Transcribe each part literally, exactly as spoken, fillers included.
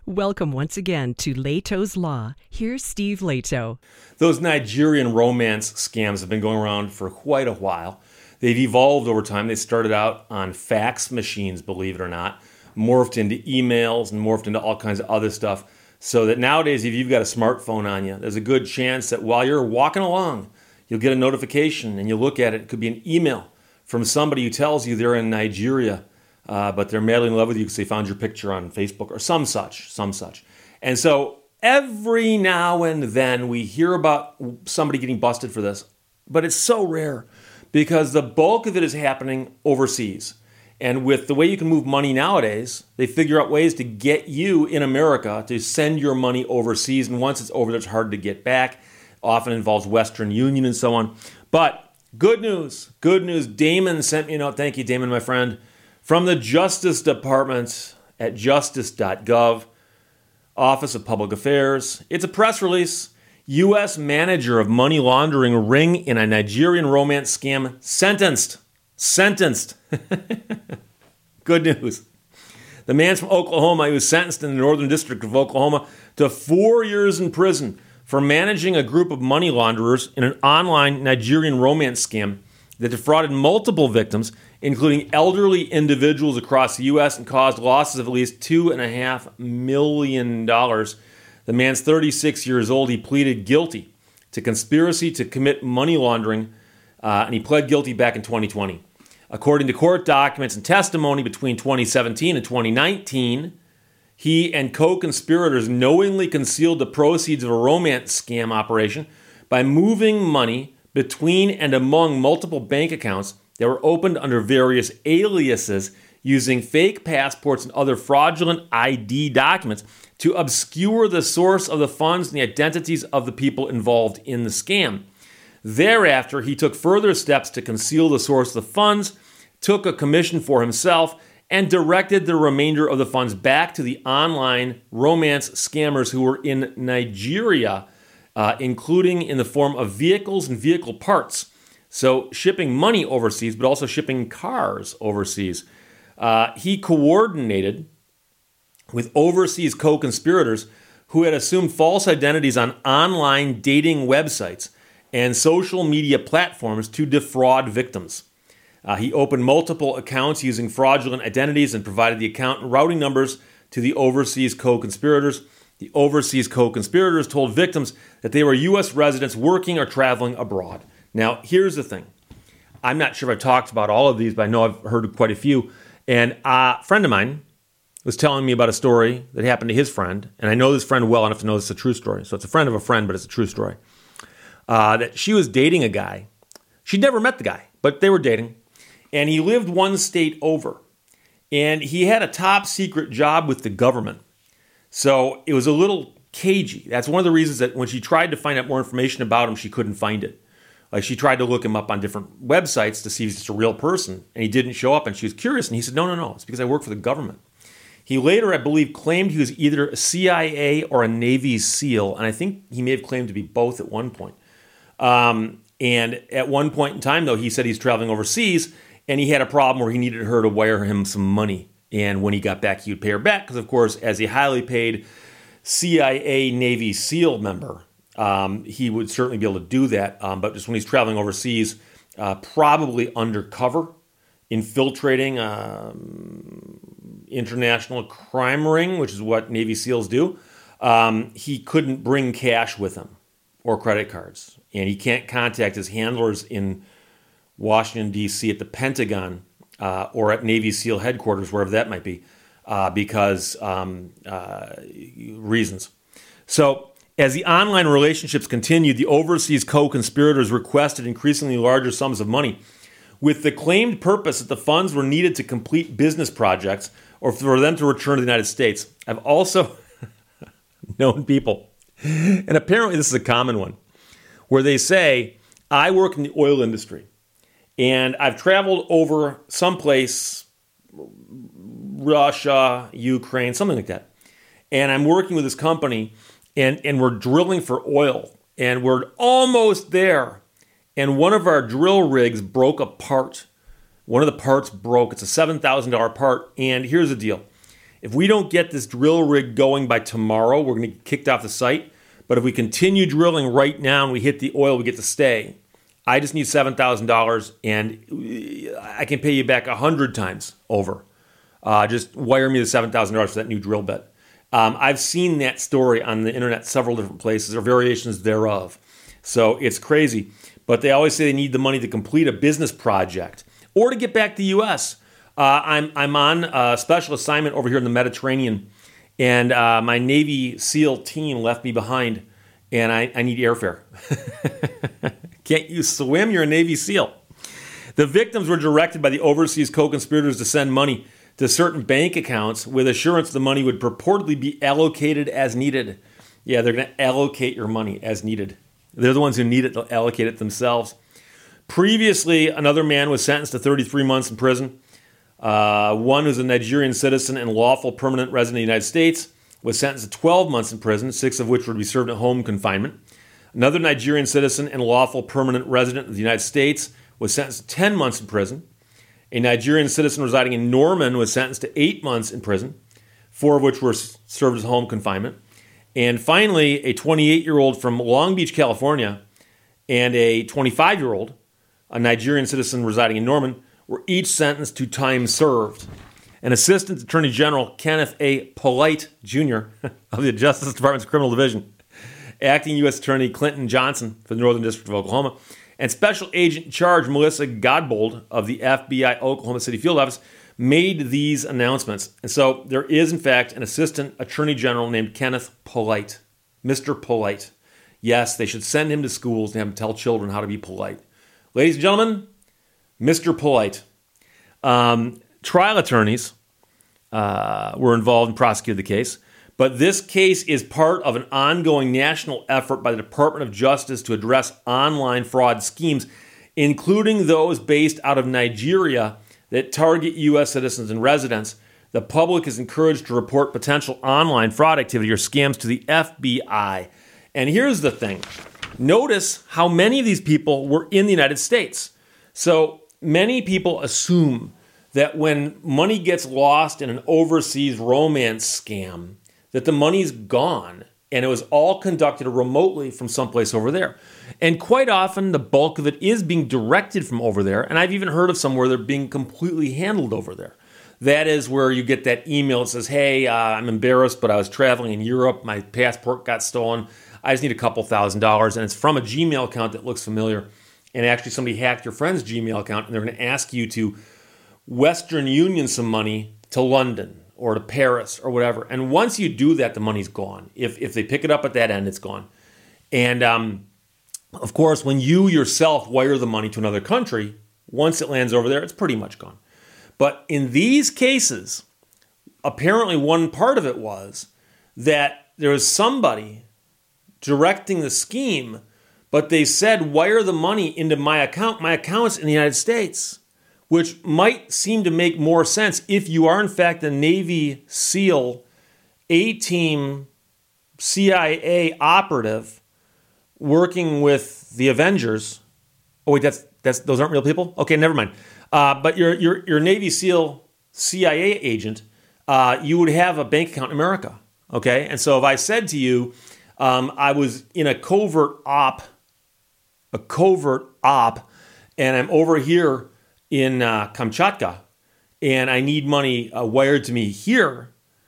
Welcome once again to Leto's Law. Here's Steve Leto. Those Nigerian romance scams have been going around for quite a while. They've evolved over time. They started out on fax machines, believe it or not, morphed into emails and morphed into all kinds of other stuff. So that nowadays, if you've got a smartphone on you, there's a good chance that while you're walking along, you'll get a notification and you look at it. It could be an email from somebody who tells you they're in Nigeria, uh, but they're madly in love with you because they found your picture on Facebook or some such, some such. And so every now and then we hear about somebody getting busted for this, but it's so rare because the bulk of it is happening overseas. And with the way you can move money nowadays, they figure out ways to get you in America to send your money overseas. And once it's over there, it's hard to get back. Often involves Western Union and so on. But good news, good news. Damon sent me a note. Thank you, Damon, my friend. From the Justice Department at justice dot gov, Office of Public Affairs. It's a press release. U S manager of money laundering ring in a Nigerian romance scam sentenced. Sentenced. Good news. The man's from Oklahoma. He was sentenced in the Northern District of Oklahoma to four years in prison for managing a group of money launderers in an online Nigerian romance scam that defrauded multiple victims, including elderly individuals across the U S, and caused losses of at least two point five million dollars. The man's thirty-six years old. He pleaded guilty to conspiracy to commit money laundering, uh, and he pled guilty back in twenty twenty. According to court documents and testimony between twenty seventeen and twenty nineteen, he and co-conspirators knowingly concealed the proceeds of a romance scam operation by moving money between and among multiple bank accounts that were opened under various aliases, using fake passports and other fraudulent I D documents to obscure the source of the funds and the identities of the people involved in the scam. Thereafter, he took further steps to conceal the source of the funds, took a commission for himself, and directed the remainder of the funds back to the online romance scammers who were in Nigeria, uh, including in the form of vehicles and vehicle parts. So shipping money overseas, but also shipping cars overseas. Uh, he coordinated with overseas co-conspirators who had assumed false identities on online dating websites and social media platforms to defraud victims. Uh, he opened multiple accounts using fraudulent identities and provided the account and routing numbers to the overseas co-conspirators. The overseas co-conspirators told victims that they were U S residents working or traveling abroad. Now, here's the thing. I'm not sure if I've talked about all of these, but I know I've heard quite a few. And a friend of mine was telling me about a story that happened to his friend, and I know this friend well enough to know this is a true story. So it's a friend of a friend, but it's a true story. Uh, that she was dating a guy. She'd never met the guy, but they were dating. And he lived one state over. And he had a top secret job with the government. So it was a little cagey. That's one of the reasons that when she tried to find out more information about him, she couldn't find it. Like, she tried to look him up on different websites to see if he's just a real person, and he didn't show up, and she was curious, and he said, no, no, no, it's because I work for the government. He later, I believe, claimed he was either a C I A or a Navy SEAL, and I think he may have claimed to be both at one point. Um, and at one point in time, though, he said he's traveling overseas, and he had a problem where he needed her to wire him some money, and when he got back, he would pay her back, because, of course, as a highly paid C I A Navy SEAL member, Um, he would certainly be able to do that, um, but just when he's traveling overseas, uh, probably undercover, infiltrating um, international crime ring, which is what Navy SEALs do, um, he couldn't bring cash with him or credit cards, and he can't contact his handlers in Washington, D C at the Pentagon uh, or at Navy SEAL headquarters, wherever that might be, uh, because um, uh, reasons. So, as the online relationships continued, the overseas co-conspirators requested increasingly larger sums of money, with the claimed purpose that the funds were needed to complete business projects or for them to return to the United States. I've also known people, and apparently this is a common one, where they say, I work in the oil industry, and I've traveled over someplace, Russia, Ukraine, something like that, and I'm working with this company, And and we're drilling for oil, and we're almost there. And one of our drill rigs broke apart. One of the parts broke. It's a seven thousand dollars part. And here's the deal. if we don't get this drill rig going by tomorrow, we're going to get kicked off the site. But if we continue drilling right now and we hit the oil, we get to stay. I just need seven thousand dollars, and I can pay you back one hundred times over. Uh, just wire me the seven thousand dollars for that new drill bit. Um, I've seen that story on the internet several different places, or variations thereof. So it's crazy. But they always say they need the money to complete a business project or to get back to the U S. Uh, I'm I'm on a special assignment over here in the Mediterranean, and uh, my Navy SEAL team left me behind, and I, I need airfare. Can't you swim? You're a Navy SEAL. The victims were directed by the overseas co-conspirators to send money to certain bank accounts with assurance the money would purportedly be allocated as needed. Yeah, they're going to allocate your money as needed. They're the ones who need it to allocate it themselves. Previously, another man was sentenced to thirty-three months in prison. Uh, one who's a Nigerian citizen and lawful permanent resident of the United States was sentenced to twelve months in prison, six of which would be served at home confinement. Another Nigerian citizen and lawful permanent resident of the United States was sentenced to ten months in prison. A Nigerian citizen residing in Norman was sentenced to eight months in prison, four of which were served as home confinement. And finally, a twenty-eight-year-old from Long Beach, California, and a twenty-five-year-old, a Nigerian citizen residing in Norman, were each sentenced to time served. An Assistant Attorney General, Kenneth A. Polite, Junior of the Justice Department's Criminal Division, Acting U S Attorney Clinton Johnson for the Northern District of Oklahoma, and Special Agent in Charge Melissa Godbold of the F B I Oklahoma City Field Office made these announcements. And so there is, in fact, an Assistant Attorney General named Kenneth Polite, Mister Polite. Yes, they should send him to schools and have him tell children how to be polite. Ladies and gentlemen, Mister Polite. Um, trial attorneys uh, were involved and prosecuted the case, but this case is part of an ongoing national effort by the Department of Justice to address online fraud schemes, including those based out of Nigeria that target U S citizens and residents. The public is encouraged to report potential online fraud activity or scams to the F B I. And here's the thing. Notice how many of these people were in the United States. So many people assume that when money gets lost in an overseas romance scam, that the money's gone and it was all conducted remotely from someplace over there. And quite often, the bulk of it is being directed from over there, and I've even heard of some where they're being completely handled over there. That is where you get that email that says, hey, uh, I'm embarrassed, but I was traveling in Europe, my passport got stolen, I just need a couple thousand dollars, and it's from a Gmail account that looks familiar, and actually somebody hacked your friend's Gmail account, and they're going to ask you to Western Union some money to London or to Paris or whatever. And once you do that, the money's gone. If if they pick it up at that end, it's gone. And um, of course, when you yourself wire the money to another country, once it lands over there, it's pretty much gone. But in these cases, apparently one part of it was that there was somebody directing the scheme, but they said, wire the money into my account. My account's in the United States, which might seem to make more sense if you are, in fact, a Navy SEAL, A-Team, C I A operative working with the Avengers. Oh, wait, that's that's those aren't real people? Okay, never mind. Uh, but you're, you're, you're a Navy SEAL C I A agent. Uh, you would have a bank account in America, okay? And so if I said to you, um, I was in a covert op, a covert op, and I'm over here in uh, Kamchatka, and I need money uh, wired to me here,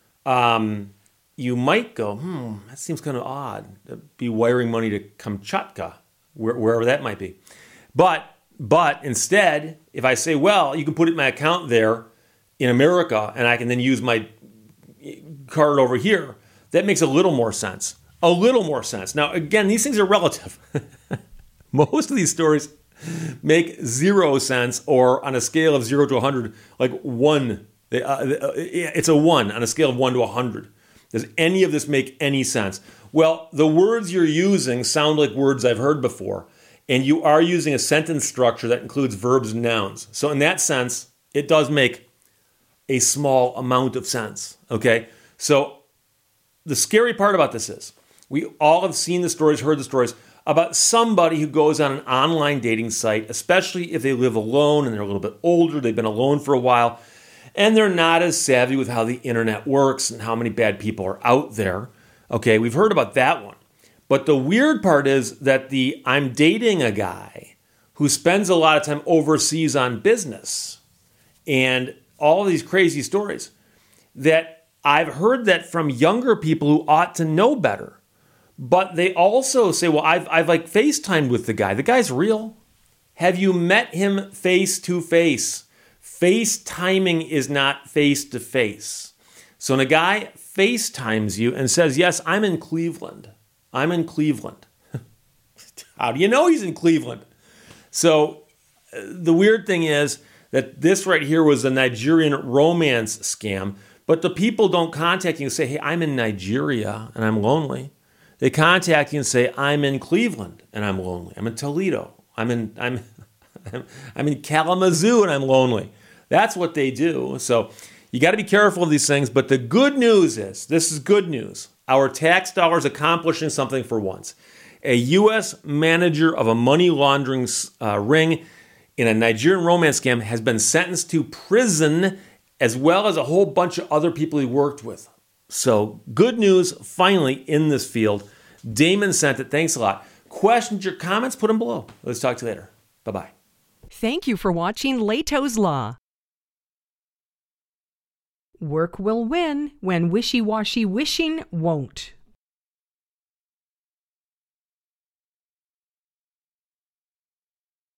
um, you might go, hmm, that seems kind of odd to be wiring money to Kamchatka, where, wherever that might be. But but instead, if I say, well, you can put it in my account there in America, and I can then use my card over here, that makes a little more sense. A little more sense. Now, again, these things are relative. Most of these stories make zero sense, or on a scale of zero to one hundred, like one. It's a one on a scale of one to one hundred. Does any of this make any sense? Well, the words you're using sound like words I've heard before, and you are using a sentence structure that includes verbs and nouns. So in that sense, it does make a small amount of sense, okay? So the scary part about this is we all have seen the stories, heard the stories, about somebody who goes on an online dating site, especially if they live alone and they're a little bit older, they've been alone for a while, and they're not as savvy with how the internet works and how many bad people are out there. Okay, we've heard about that one. But the weird part is that the I'm dating a guy who spends a lot of time overseas on business and all these crazy stories that I've heard that from younger people who ought to know better. But they also say, well, I've, I've like FaceTimed with the guy. The guy's real. Have you met him face to face? FaceTiming is not face to face. So when a guy FaceTimes you and says, yes, I'm in Cleveland. I'm in Cleveland. How do you know he's in Cleveland? So uh, the weird thing is that this right here was a Nigerian romance scam, but the people don't contact you and say, hey, I'm in Nigeria and I'm lonely. They contact you and say, I'm in Cleveland and I'm lonely. I'm in Toledo. I'm in I'm I'm in Kalamazoo and I'm lonely. That's what they do. So you got to be careful of these things. But the good news is, this is good news. Our tax dollars accomplishing something for once. A U S manager of a money laundering uh, ring in a Nigerian romance scam has been sentenced to prison, as well as a whole bunch of other people he worked with. So good news, finally, in this field. Damon sent it. Thanks a lot. Questions or comments, put them below. Let's talk to you later. Bye-bye. Thank you for watching Leto's Law. Work will win when wishy-washy wishing won't.